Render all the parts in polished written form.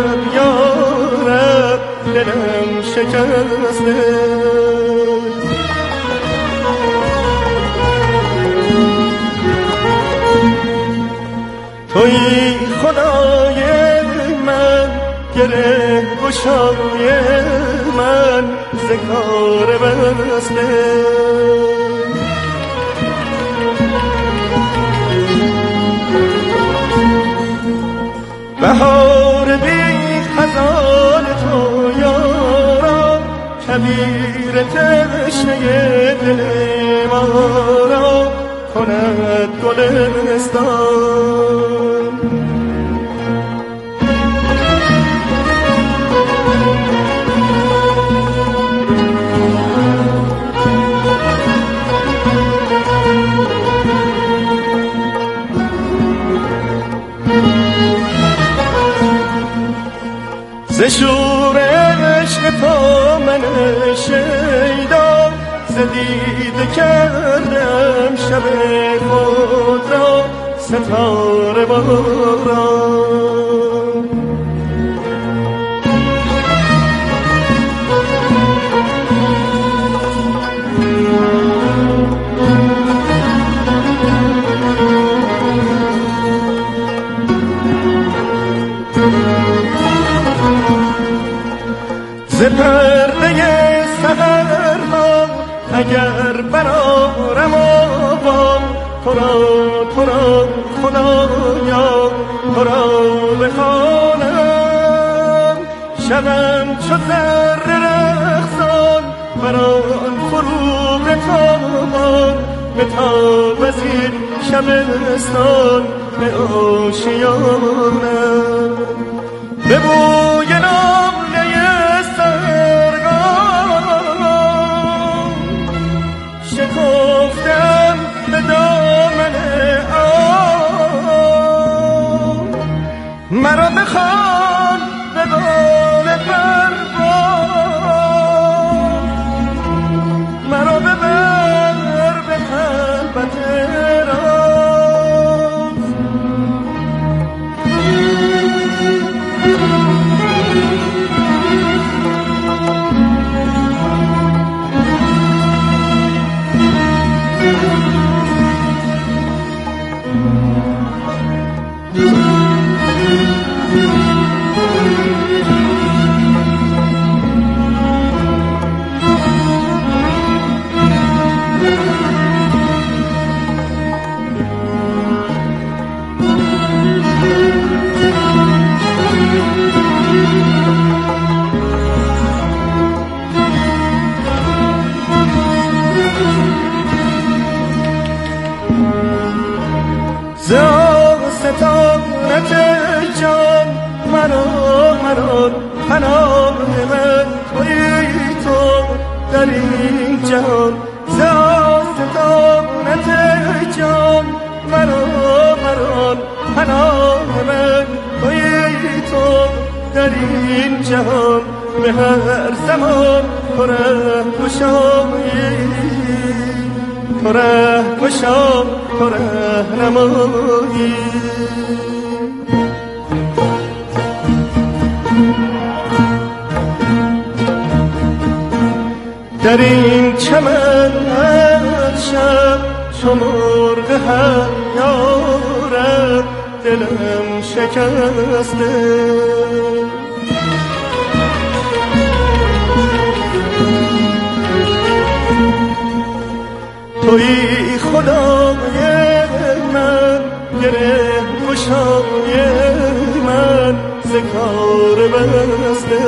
یارب دلم شکسته. تویی خدای من، گره گشای من ز کار بسته. بهار بی خزان تو یارا، کبیر تشنه دل ما را کند گلستان. ز شور عشق تو من شیدا، ز دیده کردم شب خود را ستاره باران. ز پرده سحرها اگر برآرم آوام، تو را خدایا تو را بخوانم. شبم چو زر رقصان بر آن فرو بتابان، بتاب از این شبستان به آشیانم. به بوی ناله سرگان شکفتم به دامن آن، مرا بخوان به قول پروان، مرا ببر به خلوت راز. ز ستارت جان مران پناه من تویی تو در این جهان. ز ستارت جان مران پناه من تویی تو در این جهان. به هر زمان تو ره گشایی، تو ره گشا تو رهنمایی. در این چمن هر شب چو مرغ هر یارب دلم شکسته. تویی خدای من، گره گشای من ز کار بسته.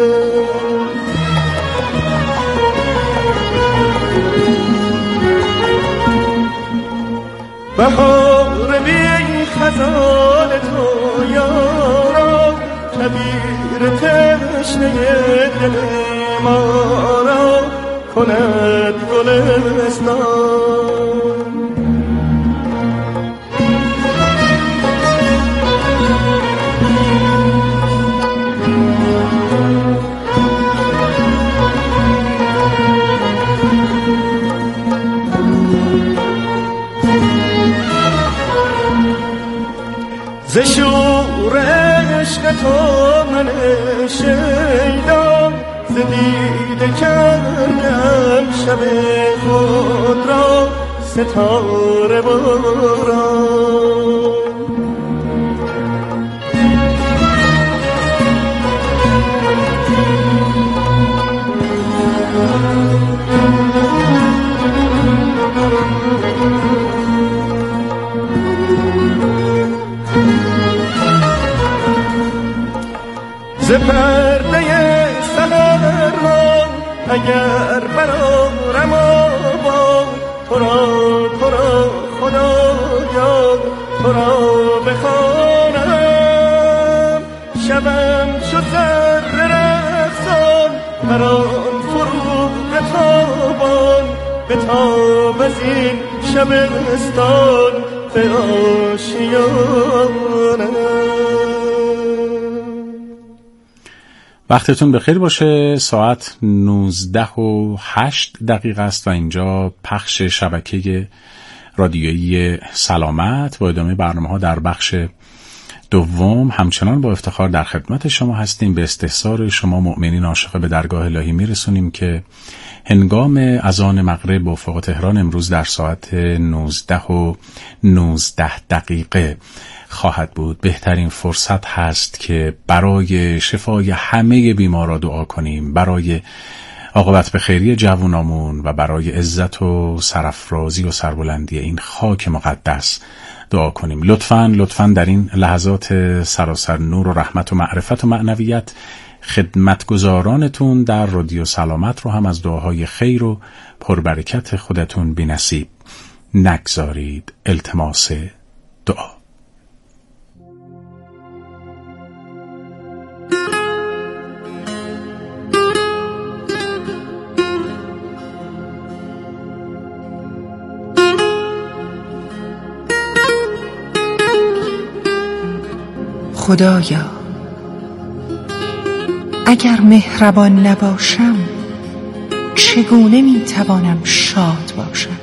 بهار بی خزان تو یارا، کبیر تشنه دل ما را کند گلستان. ز شور عشق تو دهن شیدا ز دیده کردم شب خود را ستاره باران. ز پرده سحر را اگر برآرم آوا تو را خدایا تو را بخوانم شبم چو زر رقصان بر آن فروغ تابان بتاب از این شبستان به آشیانم. وقتتون بخیر باشه. ساعت 19:08 است و اینجا پخش شبکه رادیویی سلامت با ادامه برنامه‌ها در بخش دوم. همچنان با افتخار در خدمت شما هستیم. به استحضار شما مؤمنین عاشق به درگاه الهی میرسونیم که هنگام اذان مغرب به افق تهران امروز در ساعت 19:19 خواهد بود. بهترین فرصت هست که برای شفای همه بیمارا دعا کنیم، برای عاقبت به خیری جوانامون و برای عزت و سرافرازی و سربلندی این خاک مقدس دعا کنیم. لطفاً در این لحظات سراسر نور و رحمت و معرفت و معنویت خدمتگزارانتون در رادیو سلامت رو هم از دعاهای خیر و پربرکت خودتون بی‌نصیب نگذارید. التماس دعا. خدایا اگر مهربان نباشم چگونه میتوانم شاد باشم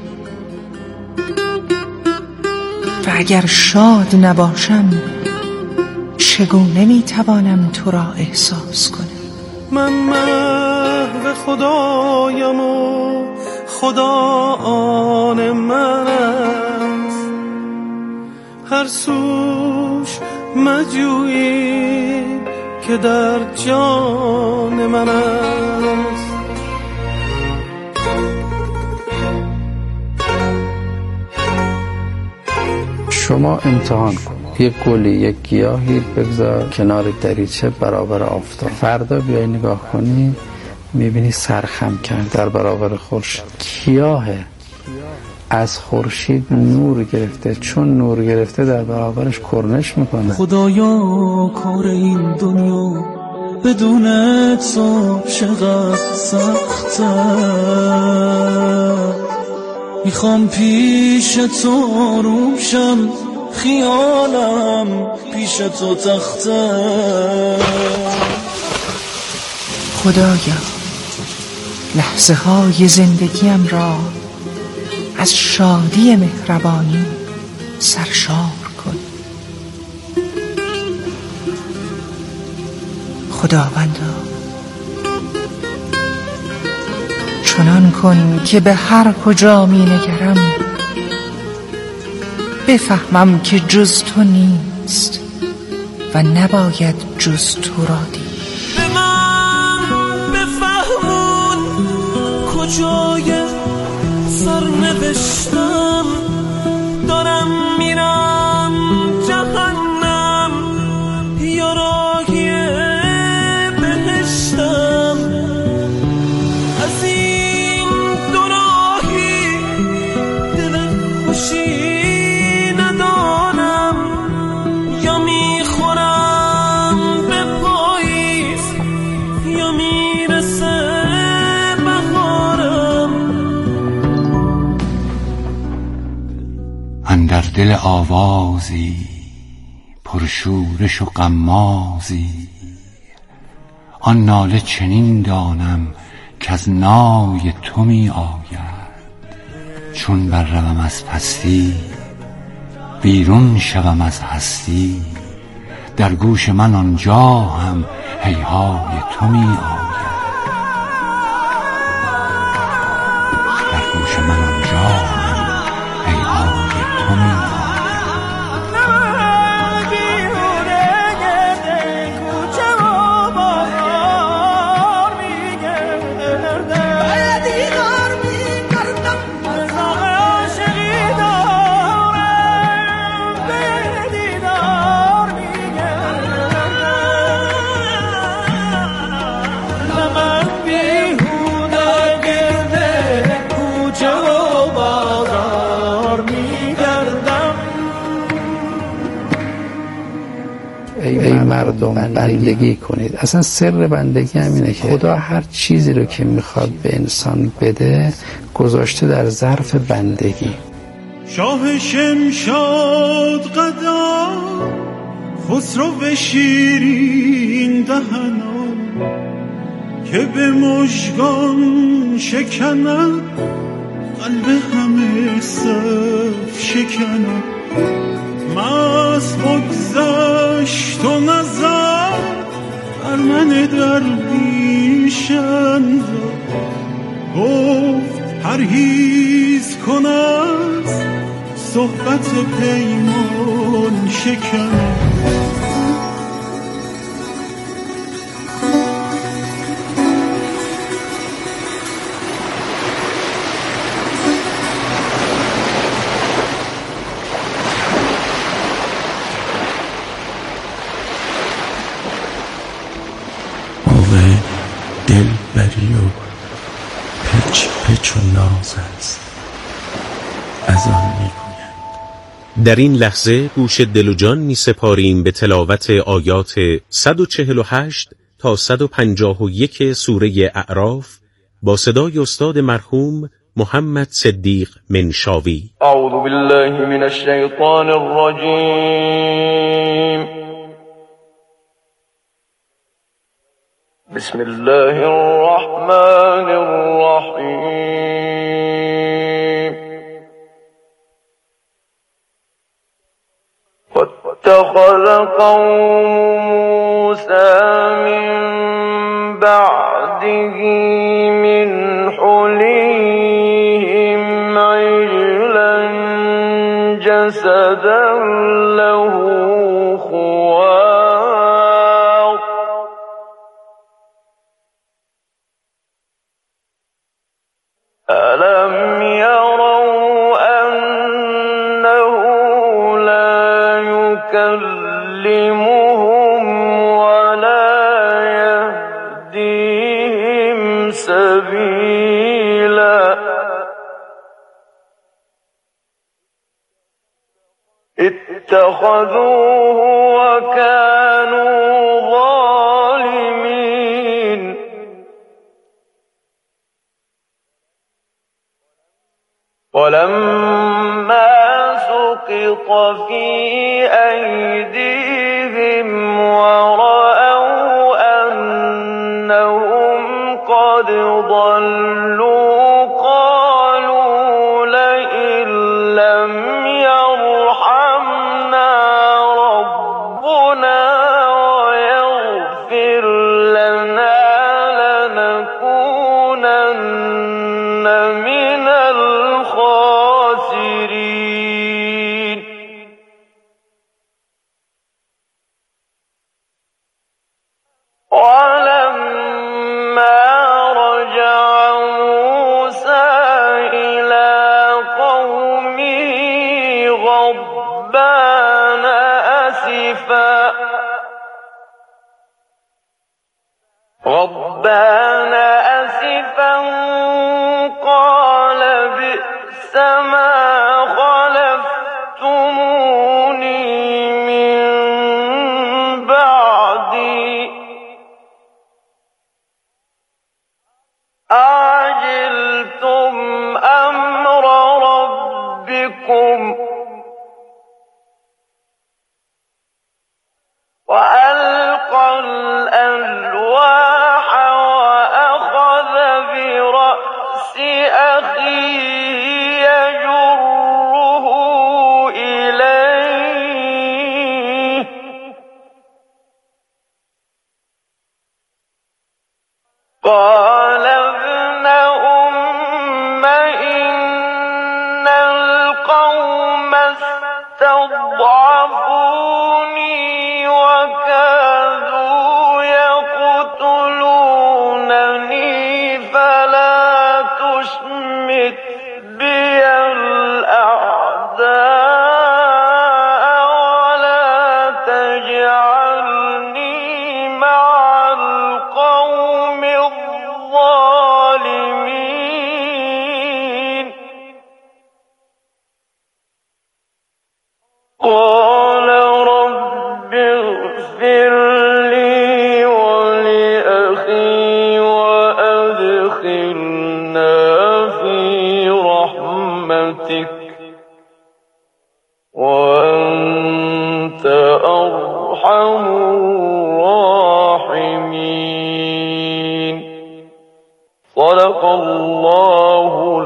و اگر شاد نباشم چگونه میتوانم تو را احساس کنم. من محو خدایم و خدا آن من است، هر سوش مجویی که در جان من است. شما امتحان کن، یک گلی یک گیاهی بگذار کنار دریچه برابر آفتاب، فردا بیای نگاه کنی میبینی سرخم کرد در برابر خورشید. گیاهه از خورشید نور گرفته، چون نور گرفته در برابرش کرنش میکنه. خدایا کار این دنیا بدون تو چقدر سخته، میخوام پیش تو روشم خیالم پیش تو تخته. خدایا لحظه های زندگیم را از شادی مهربانی سرشار کن. خداوندا چنان کن که به هر کجا می نگرم بفهمم که جز تو نیست و نباید جز تو را دید. به من بفهمون کجای سرنوشتم، دارم میرم جهنم یا راهی بهشتم. از این دو راهی دل خوشی ندارم، یا میخورم به پاییز یا میرسه بهارم. اندر دل آوازی پرشورش و غمازی، آن ناله چنین دانم که از نای تو می آید. چون برروم از پستی بیرون شوم از هستی، در گوش من آنجا هم هیهای تو می آید. در گوش من آنجا هم هیهای تو می آید. ای مردم بندگی کنید. اصلا سر بندگی همینه که خدا هر چیزی رو که میخواد به انسان بده گذاشته در ظرف بندگی. شاه شمشاد قدا خسرو شیرین دهنا که به مژگان شکند قلب همه صف شکند. مست بگذشت و نظر بر من درویشم گفت پرهیز کن از صحبت پیمان شکن. دل بری و پچ پچ و ناز است از آن میگویند. در این لحظه گوش دل و جان می سپاریم به تلاوت آیات 148 تا 151 سوره اعراف با صدای استاد مرحوم محمد صدیق منشاوی. اعوذ بالله من الشیطان الرجیم. بسم الله الرحمن الرحیم. واتخذ قوم موسى من بعده من حليهم عجلا جسدا له خوار ألم يروا أنه لا يكلمهم ولا يهديهم سبيلا اتخذوه وكانوا ظالمين ولما سقط في أيديهم ورأوا أنهم قد ضلوا قالوا لئن لم يرحمنا ربنا ويغفر لنا لنكونن من الخاسرين ولما رجع موسى إلى قومه غضبان أسفا قال بئس ما خلفتموني من بعدي أعجلتم أمر ربكم وألقى الألواح وأخذ برأسه قال ابن أم إن القوم استضعفوني وكادوا يقتلونني فلا تشمت بي الأعداء ولا تجعلني مع القوم الظالمين قال رب اغفر لي ولأخي وأدخلنا في رحمتك وأنت أرحم الراحمين صدق الله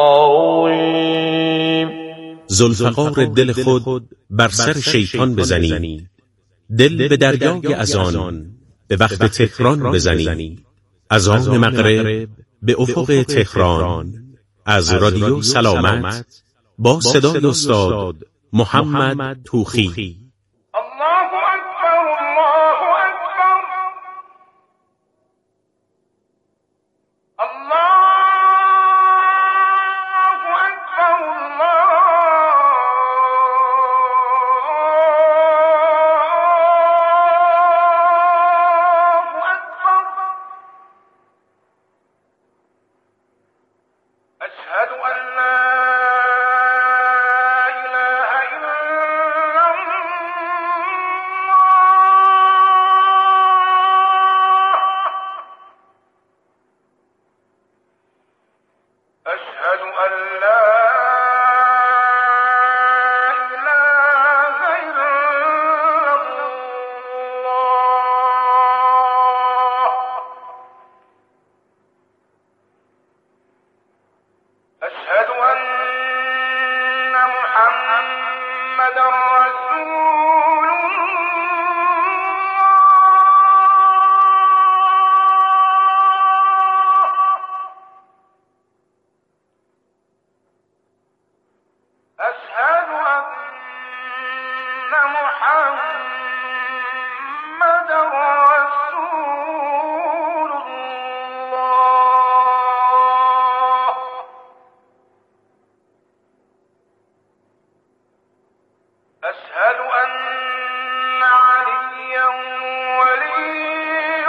العظيم. ذوالفقار دل خود بر سر شیطان بزنی، دل به دریای اذان به وقت تهران بزنی، اذان مغرب به افق تهران، از رادیو سلامت با صدای استاد محمد توخی. الله أكبر الله أكبر الله أكبر الله أكبر أشهد أن لا إله إلا الله أشهد أن لا إله إلا الله أشهد أن محمدا رسول الله أشهد أن محمدا رسول الله أشهد أن عليا ولي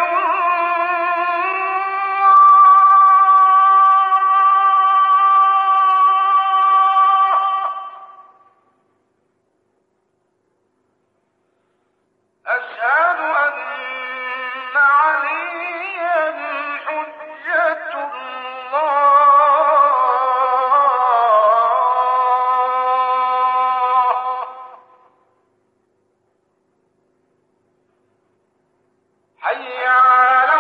الله أشهد أن عليا حجة الله حي على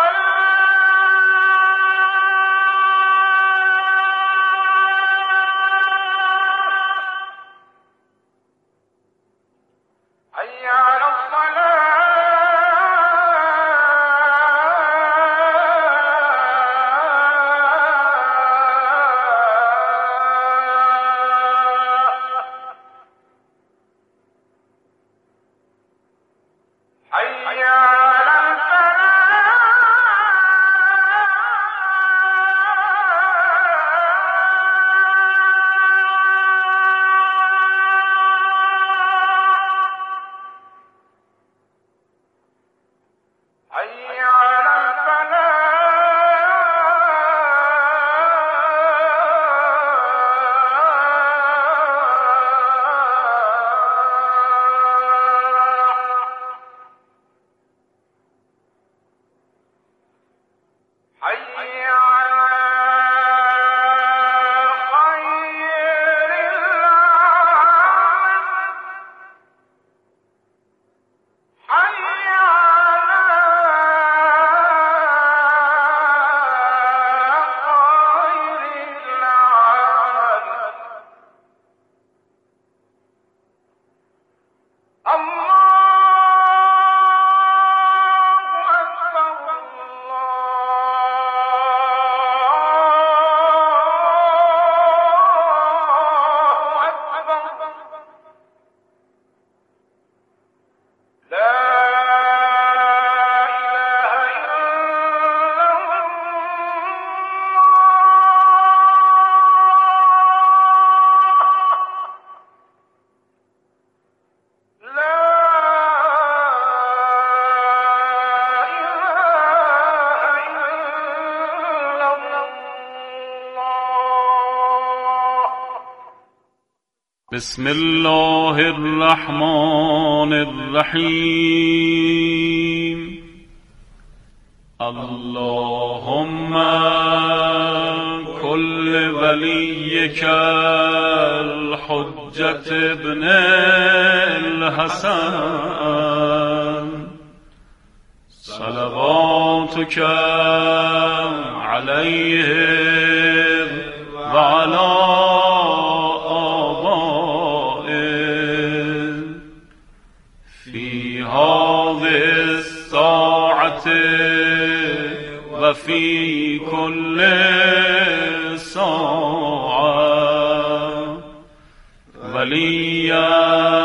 الصلاة حي على الصلاة حي على الفلاح حي على الفلاح حي على خير العمل حي على خير العمل الله أكبر الله بسم الله الرحمن الرحیم. اللهم كل وليك الحجة ابن الحسن صلواتك عليه وعلى آبائه في هذه الساعة وفي كل ساعة وليا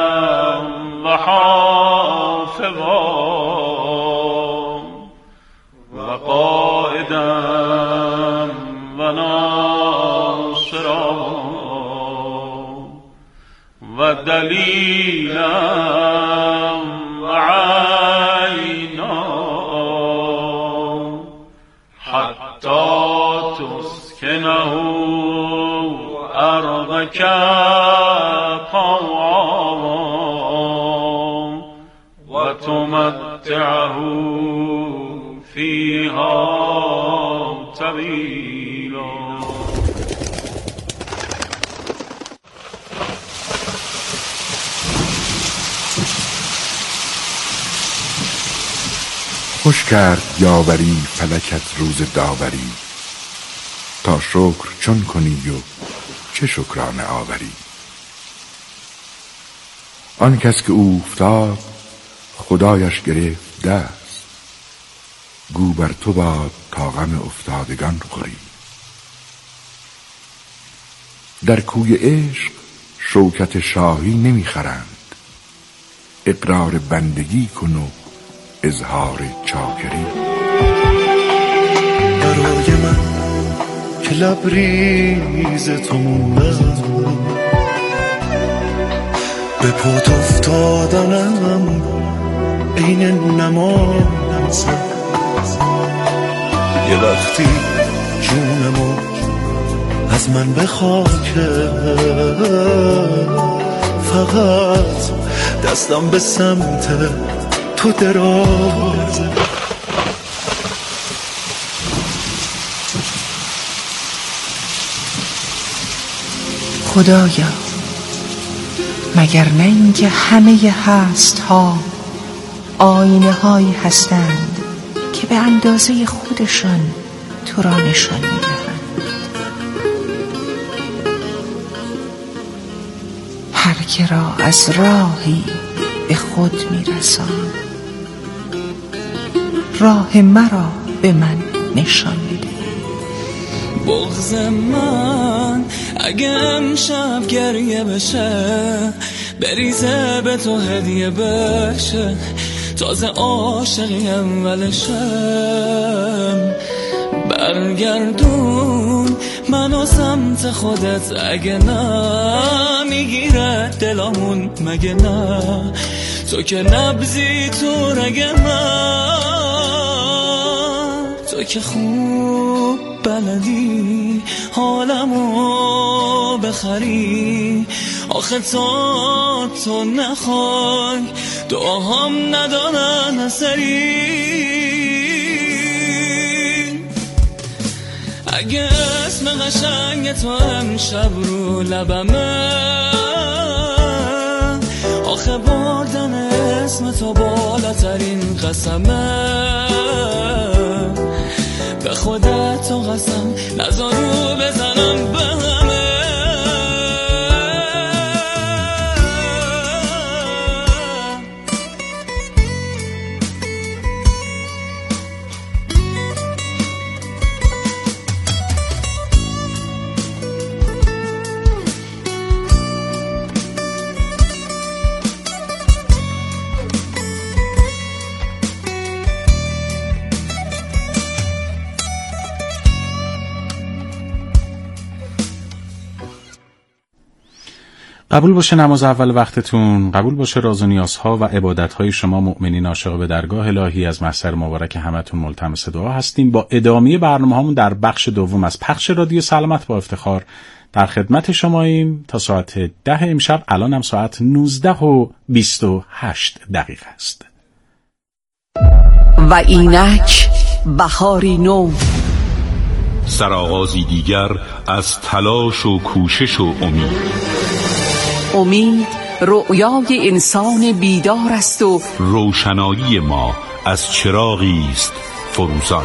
وحافظا وقائدا وناصرا ودليلا وعينا حتى تسكنه أرضك طوعا وتمتعه فيها طويلا. خوش کرد یاوری فلکت روز داوری، تا شکر چون کنی و چه شکرانه آوری. آن کس که اوفتاد خدایش گرفت دست، گو بر تو باد تا غم افتادگان خوری. در کوی عشق شوکت شاهی نمیخرند، اقرار بندگی کن و اظهار چاکری. برای من که لبریز تو موندم، به پات افتادنم عین نماز. یه وقتی جونمو از من بخواکه، فقط دستم به سمت تو درازه. خدایا مگر نه اینکه همه هست ها آینه هایی هستند که به اندازه خودشان تو را نشان میدهند. هر که را از راهی به خود میرسان، راه مرا به من نشان بده. بغض من اگه امشب گریه بشه، بریزه به تو هدیه بشه، تازه عاشقی اولشم. برگردون منو سمت خودت، اگه نه میگیره دلامون مگه نه، تو که نبضی تو رگ من، تو که خوب بلدی حالمو بخری. آخه تا تو نخوای دعاهام ندارن اثری. اگه اسم قشنگ تو امشب رو لبمه، آخه بردن اسم تو بالاترین قسمه. به خودت تو قسم نذارو بزنم به همه. قبول باشه نماز اول وقتتون، قبول باشه راز و نیازها و عبادتهای شما مؤمنین عاشق به درگاه الهی. از محضر مبارک همتون ملتمس دعا هستیم. با ادامه برنامه‌هامون در بخش دوم از پخش رادیو سلامت با افتخار در خدمت شماییم تا ساعت 10 امشب. الان هم ساعت 19:28 است. و اینک بهاری نو، سرآغازی دیگر از تلاش و کوشش و امید رؤیای انسان بیدار است و روشنایی ما از چراغی است فروزان.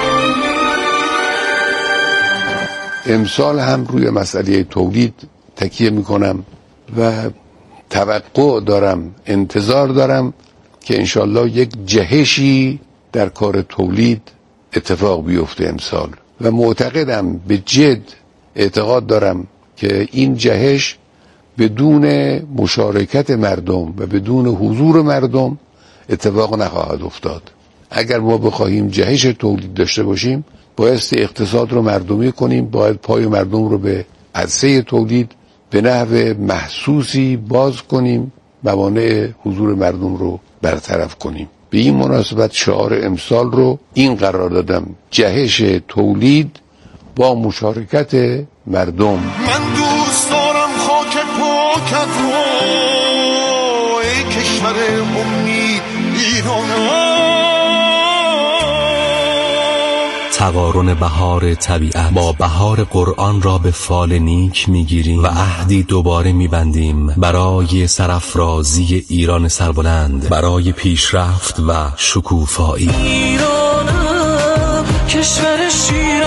امسال هم روی مسئله تولید تکیه میکنم و توقع دارم، انتظار دارم که انشالله یک جهشی در کار تولید اتفاق بیفته امسال و معتقدم، به جد اعتقاد دارم که این جهش بدون مشارکت مردم و بدون حضور مردم اتفاق نخواهد افتاد. اگر ما بخواهیم جهش تولید داشته باشیم، بایستی اقتصاد رو مردمی کنیم، باید پای مردم رو به عرصه تولید به نحو محسوسی باز کنیم، موانع حضور مردم رو برطرف کنیم. به این مناسبت شعار امسال رو این قرار دادم: جهش تولید با مشارکت مردم. من دوست دارم خاک پاکت رو، ای کشور امید ایرانم. تقارن بهار طبیعت با بهار قرآن را به فال نیک میگیریم و عهدی دوباره میبندیم برای سرافرازی ایران سربلند، برای پیشرفت و شکوفایی. ایرانم کشور شیر